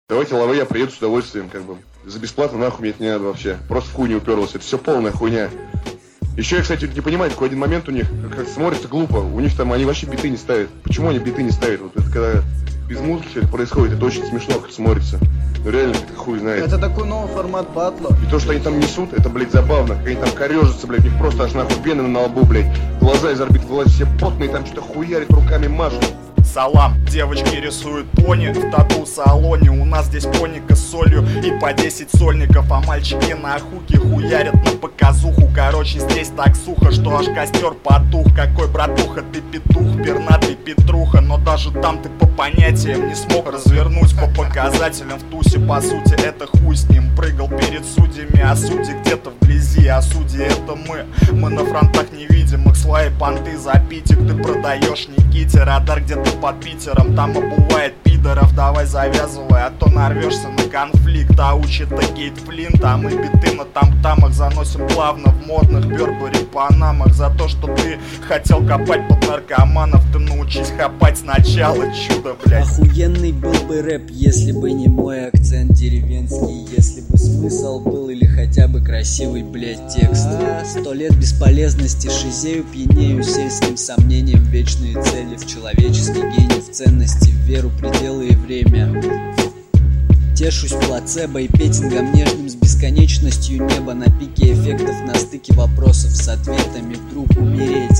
Давайте лавы, я приеду с удовольствием, как бы. За бесплатно нахуй мне это не надо вообще. Просто в хуй не уперлось. Это все полная хуйня. Еще я, кстати, не понимаю, какой один момент у них, как смотрится глупо. У них там, они вообще биты не ставят. Почему они биты не ставят? Вот это когда без музыки все это происходит, это очень смешно, как смотрится. Ну реально, это хуй знает. Это такой новый формат батла. И то, что они там несут, это, блядь, забавно. Как они там корежатся, блядь, у них просто аж нахуй вены на лбу, блядь. Глаза из орбит вылазят, все потные, там что-то хуярит, руками машут. Салам, девочки рисуют пони в тату-салоне. У нас здесь поника с солью и по 10 сольников. А мальчики на хуке хуярят на показуху. Короче, здесь так сухо, что аж костер потух. Какой, братуха, ты петух, пернатый Петруха. Но даже там ты по понятиям не смог развернуть. По показателям в тусе, по сути, это хуй с ним. Прыгал перед судьями, а судьи где-то вблизи. А судьи это мы на фронтах невидимых. Свои понты за питик ты продаешь Никите. Радар где-то под Питером, там обувает пидоров. Давай завязывай, а то нарвешься на конфликт. А учит Кейт Флинт, а мы биты на там-тамах заносим плавно в модных Бербери Панамах. За то, что ты хотел копать под наркоманов, ты научись хапать сначала, чудо, блядь. Охуенный был бы рэп, если бы не мой акцент деревенский. Если бы смысл был или хотя бы красивый, блядь, текст. 100 лет бесполезности, шизею, пьянею сельским сомнением. Вечные цели в человеческий гений, в ценности, в веру, пределы и время. Тешусь плацебо и петингом нежным с бесконечностью неба. На пике эффектов, на стыке вопросов с ответами вдруг умереть.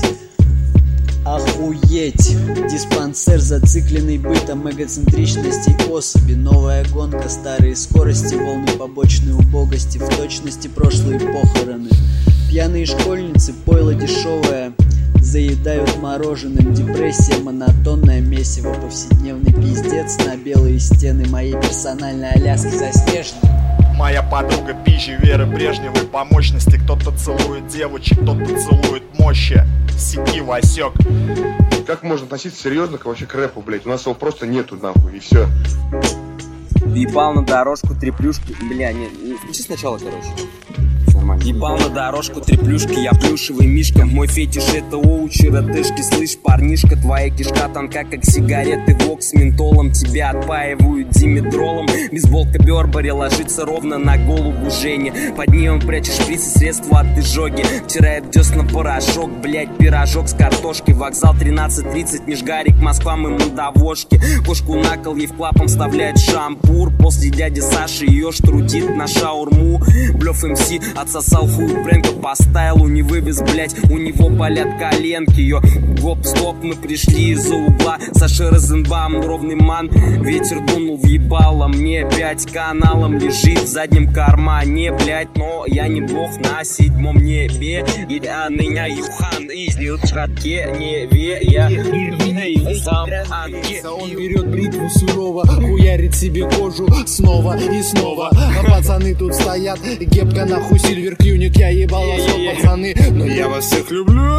Охуеть! Диспансер, зацикленный бытом эгоцентричности особи. Новая гонка, старые скорости, волны побочной убогости, в точности прошлые похороны. Пьяные школьницы, пойло дешевое, заедают мороженым. Депрессия, монотонное месиво, повседневный пиздец на белые стены моей персональной Аляски заснеженной. Моя подруга пизжи Веры Брежневой по мощности. Кто-то целует девочек, кто-то целует мощи. Сики, Васек. Как можно относиться серьезно вообще к рэпу, блядь? У нас его просто нету, нахуй, и все. Ебал на дорожку три плюшки. Бля, не включи сначала, короче. Ебал на дорожку три плюшки, я плюшевый мишка. Мой фетиш это оучи, ратышки. Слышь, парнишка, твоя кишка тонка, как сигареты. Вок с ментолом, тебя отпаивают димедролом. Бейсболка Бербери ложится ровно на голову Жени. Под ней он прячет шприц и средства от изжоги. Втирает десна порошок, блять, пирожок с картошкой. Вокзал 13:30, Нижгарик, Москва, мы мандавошки. Кошку на кол, ей в клапом вставляет шампур. После дяди Саши ее штрудит на шаурму. Блёв МС отсосал хуй Брэнка по стайлу, не вывез, блять, у него болят коленки. Ее гоп-стоп, мы пришли из-за угла. Саша Розенбаум, ровный ман. Ветер дунул в ебало, мне 5 каналом лежит в заднем кармане, блять. Но я не бог на 7-м небе. Я ныня Юхан из Лютшатке неве. Я сам анке. Он берет бритву сурово, хуярит себе кожу снова и снова. А пацаны тут стоят, гепка нахуй Сильвер Клюнит. Я ебал вас, пацаны, но я вас всех люблю.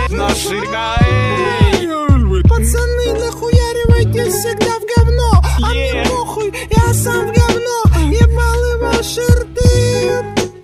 Пацаны, нахуяривайтесь всегда в говно. А мне похуй, я сам в говно. Ебал и ваши рты.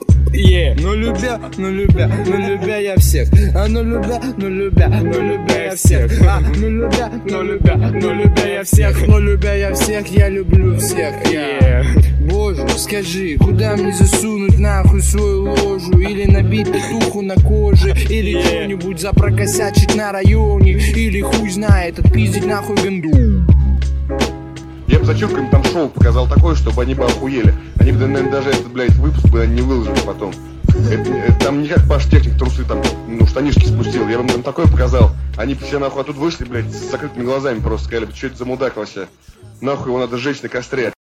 Ну любя я всех. Ну любя я всех. Ну любя я всех. Ну любя я всех, я люблю всех. Боже, скажи, куда мне засунуть нахуй свою ложу? Или набить петуху на коже? Или что-нибудь запрокосячить на районе? Или хуй знает, отпиздить нахуй генду? Я бы зачем им там шоу показал такое, чтобы они бы охуели. Они бы, наверное, даже этот, блядь, выпуск бы не выложили потом. Это там не как Паш Техник трусы там, штанишки спустил. Я бы им там такое показал. Они все нахуй оттуда вышли, блядь, с закрытыми глазами просто сказали, что это за мудак вообще. Нахуй его надо сжечь на костре.